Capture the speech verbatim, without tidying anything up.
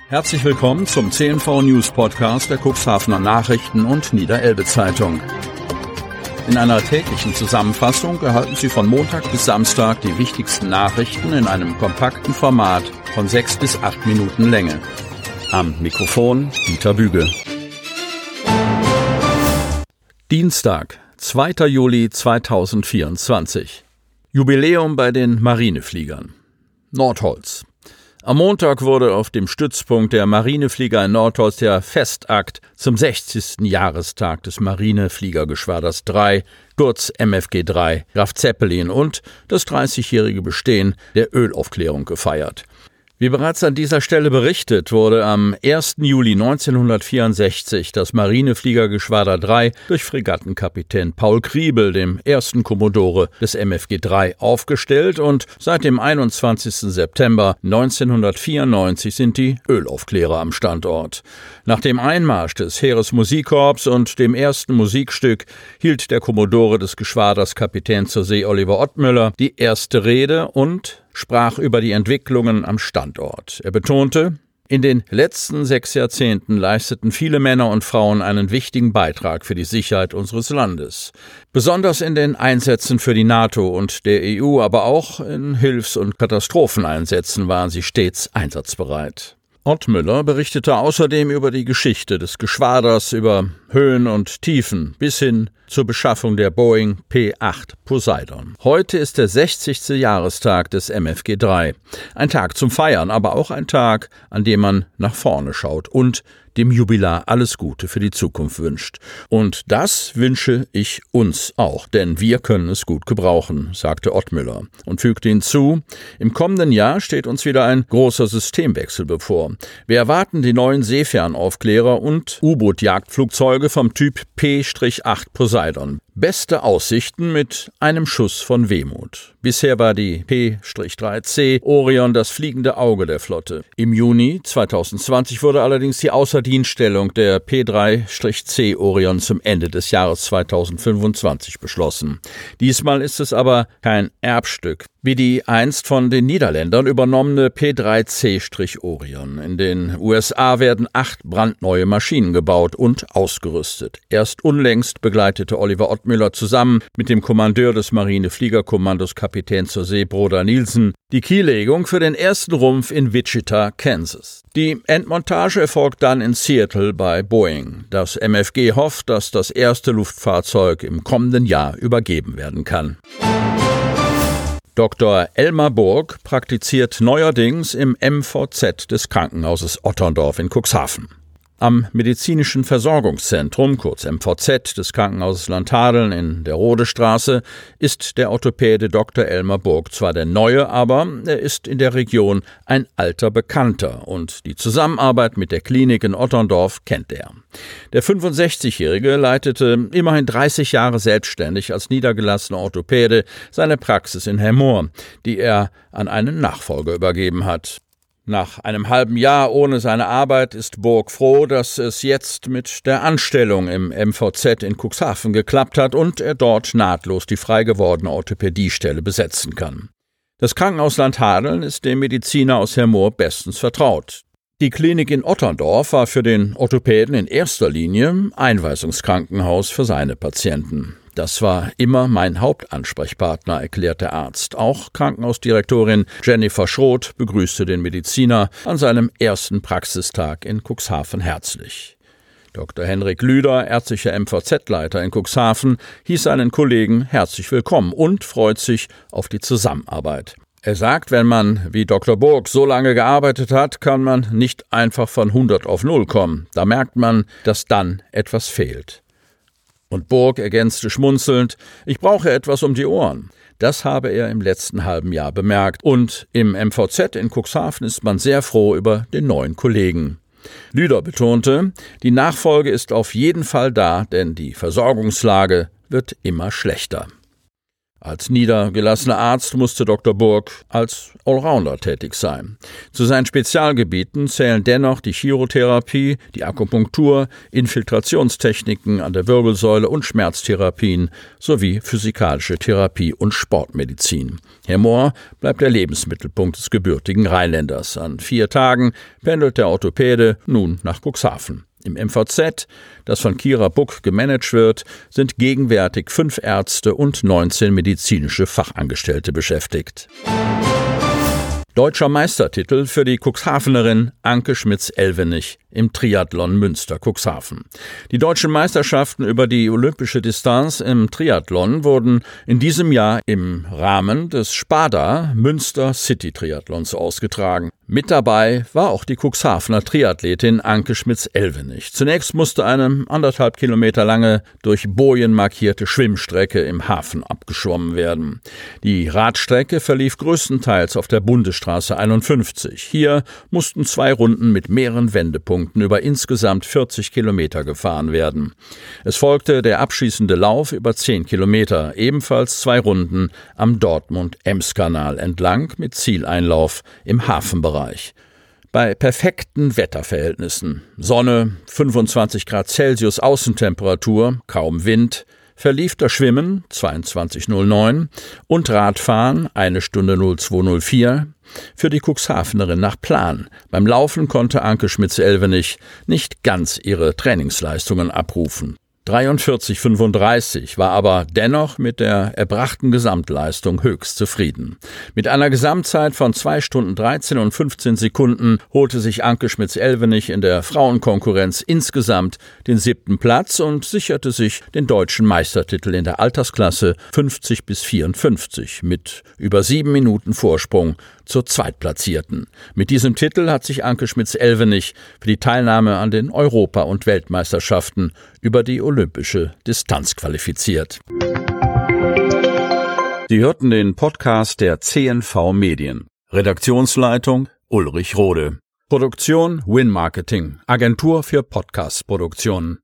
Herzlich willkommen zum C N V News Podcast der Cuxhavener Nachrichten und Niederelbe Zeitung. In einer täglichen Zusammenfassung erhalten Sie von Montag bis Samstag die wichtigsten Nachrichten in einem kompakten Format von sechs bis acht Minuten Länge. Am Mikrofon Dieter Büge. Dienstag, zweiter Juli zweitausendvierundzwanzig. Jubiläum bei den Marinefliegern. Nordholz. Am Montag wurde auf dem Stützpunkt der Marineflieger in Nordholz der Festakt zum sechzigsten Jahrestag des Marinefliegergeschwaders drei, kurz M F G drei, Graf Zeppelin und das dreißigjährige Bestehen der Ölaufklärung gefeiert. Wie bereits an dieser Stelle berichtet, wurde am ersten Juli neunzehnhundertvierundsechzig das Marinefliegergeschwader drei durch Fregattenkapitän Paul Kriebel, dem ersten Kommodore des M F G drei, aufgestellt und seit dem einundzwanzigsten September neunzehnhundertvierundneunzig sind die Ölaufklärer am Standort. Nach dem Einmarsch des Heeresmusikkorps und dem ersten Musikstück hielt der Kommodore des Geschwaders Kapitän zur See Oliver Ottmüller die erste Rede und sprach über die Entwicklungen am Standort. Er betonte, in den letzten sechs Jahrzehnten leisteten viele Männer und Frauen einen wichtigen Beitrag für die Sicherheit unseres Landes. Besonders in den Einsätzen für die NATO und der E U, aber auch in Hilfs- und Katastropheneinsätzen waren sie stets einsatzbereit. Ottmüller berichtete außerdem über die Geschichte des Geschwaders, über Höhen und Tiefen bis hin zur Beschaffung der Boeing P acht Poseidon. Heute ist der sechzigste Jahrestag des M F G drei. Ein Tag zum Feiern, aber auch ein Tag, an dem man nach vorne schaut und dem Jubilar alles Gute für die Zukunft wünscht. Und das wünsche ich uns auch, denn wir können es gut gebrauchen, sagte Ottmüller und fügte hinzu, im kommenden Jahr steht uns wieder ein großer Systemwechsel bevor. Wir erwarten die neuen Seefernaufklärer und U-Boot-Jagdflugzeuge vom Typ P acht Poseidon. Beste Aussichten mit einem Schuss von Wehmut. Bisher war die P drei C Orion das fliegende Auge der Flotte. Im Juni zweitausendzwanzig wurde allerdings die Außerdienststellung der P drei C Orion zum Ende des Jahres zweitausendfünfundzwanzig beschlossen. Diesmal ist es aber kein Erbstück, wie die einst von den Niederländern übernommene P drei C Orion. In den U S A werden acht brandneue Maschinen gebaut und ausgerüstet. Erst unlängst begleitete Oliver Ottmüller zusammen mit dem Kommandeur des Marinefliegerkommandos Kapitän zur See Broder Nielsen die Kiellegung für den ersten Rumpf in Wichita, Kansas. Die Endmontage erfolgt dann in Seattle bei Boeing. Das M F G hofft, dass das erste Luftfahrzeug im kommenden Jahr übergeben werden kann. Doktor Elmar Burg praktiziert neuerdings im M V Z des Krankenhauses Otterndorf in Cuxhaven. Am Medizinischen Versorgungszentrum, kurz M V Z, des Krankenhauses Landhadeln in der Rodestraße, ist der Orthopäde Doktor Elmar Burg zwar der Neue, aber er ist in der Region ein alter Bekannter und die Zusammenarbeit mit der Klinik in Otterndorf kennt er. Der fünfundsechzigjährige leitete immerhin dreißig Jahre selbstständig als niedergelassener Orthopäde seine Praxis in Hermoor, die er an einen Nachfolger übergeben hat. Nach einem halben Jahr ohne seine Arbeit ist Burg froh, dass es jetzt mit der Anstellung im M V Z in Cuxhaven geklappt hat und er dort nahtlos die frei gewordene Orthopädiestelle besetzen kann. Das Krankenhaus Landhadeln ist dem Mediziner aus Hermoor bestens vertraut. Die Klinik in Otterndorf war für den Orthopäden in erster Linie Einweisungskrankenhaus für seine Patienten. Das war immer mein Hauptansprechpartner, erklärt der Arzt. Auch Krankenhausdirektorin Jennifer Schroth begrüßte den Mediziner an seinem ersten Praxistag in Cuxhaven herzlich. Doktor Henrik Lüder, ärztlicher M V Z-Leiter in Cuxhaven, hieß seinen Kollegen herzlich willkommen und freut sich auf die Zusammenarbeit. Er sagt, wenn man wie Doktor Burg so lange gearbeitet hat, kann man nicht einfach von hundert auf null kommen. Da merkt man, dass dann etwas fehlt. Und Burg ergänzte schmunzelnd, ich brauche etwas um die Ohren. Das habe er im letzten halben Jahr bemerkt. Und im M V Z in Cuxhaven ist man sehr froh über den neuen Kollegen. Lüder betonte, die Nachfolge ist auf jeden Fall da, denn die Versorgungslage wird immer schlechter. Als niedergelassener Arzt musste Doktor Burg als Allrounder tätig sein. Zu seinen Spezialgebieten zählen dennoch die Chirotherapie, die Akupunktur, Infiltrationstechniken an der Wirbelsäule und Schmerztherapien sowie physikalische Therapie und Sportmedizin. Herr Mohr bleibt der Lebensmittelpunkt des gebürtigen Rheinländers. An vier Tagen pendelt der Orthopäde nun nach Cuxhaven. Im M V Z, das von Kira Buck gemanagt wird, sind gegenwärtig fünf Ärzte und neunzehn medizinische Fachangestellte beschäftigt. Deutscher Meistertitel für die Cuxhavenerin Anke Schmitz-Elvenich im Triathlon Münster-Cuxhaven. Die deutschen Meisterschaften über die olympische Distanz im Triathlon wurden in diesem Jahr im Rahmen des Spada Münster City Triathlons ausgetragen. Mit dabei war auch die Cuxhavener Triathletin Anke Schmitz-Elvenich. Zunächst musste eine anderthalb Kilometer lange durch Bojen markierte Schwimmstrecke im Hafen abgeschwommen werden. Die Radstrecke verlief größtenteils auf der Bundesstraße einundfünfzig. Hier mussten zwei Runden mit mehreren Wendepunkten über insgesamt vierzig Kilometer gefahren werden. Es folgte der abschließende Lauf über zehn Kilometer, ebenfalls zwei Runden am Dortmund-Ems-Kanal entlang mit Zieleinlauf im Hafenbereich. Bei perfekten Wetterverhältnissen, Sonne, fünfundzwanzig Grad Celsius Außentemperatur, kaum Wind, verlief das Schwimmen zweiundzwanzig Uhr neun und Radfahren eine Stunde null zwei null vier für die Cuxhavenerin nach Plan. Beim Laufen konnte Anke Schmitz-Elvenich nicht ganz ihre Trainingsleistungen abrufen. dreiundvierzig fünfunddreißig war aber dennoch mit der erbrachten Gesamtleistung höchst zufrieden. Mit einer Gesamtzeit von zwei Stunden dreizehn und fünfzehn Sekunden holte sich Anke Schmitz-Elvenich in der Frauenkonkurrenz insgesamt den siebten Platz und sicherte sich den deutschen Meistertitel in der Altersklasse fünfzig bis vierundfünfzig mit über sieben Minuten Vorsprung zur Zweitplatzierten. Mit diesem Titel hat sich Anke Schmitz-Elvenich für die Teilnahme an den Europa- und Weltmeisterschaften über die olympische Distanz qualifiziert. Sie hörten den Podcast der C N V Medien. Redaktionsleitung Ulrich Rode. Produktion Win Marketing, Agentur für Podcast-Produktionen.